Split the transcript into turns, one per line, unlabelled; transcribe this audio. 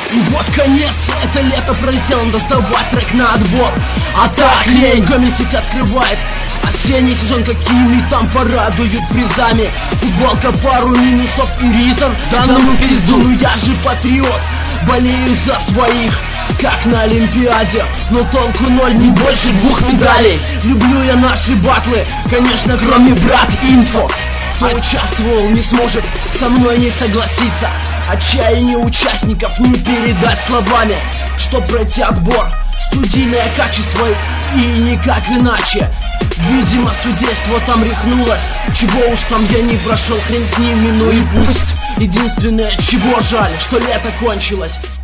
И вот конец, это лето пролетело, надо сдавать трек на отбор. А так лень, Гомель сеть открывает осенний сезон, какими там порадуют призами. Футболка, пару минусов и ризом, да ну пизду, ну я же патриот, болею за своих, как на Олимпиаде, но толку ноль, не больше 2 медалей. Люблю я наши батлы, конечно, кроме брат инфо. Кто участвовал, не сможет со мной не согласиться. Отчаяние участников не передать словами. Чтоб пройти отбор, студийное качество и никак иначе. Видимо, судейство там рехнулось. Чего уж там я не прошел, хрен с ними, ну и пусть. Единственное, чего жаль, что лето кончилось.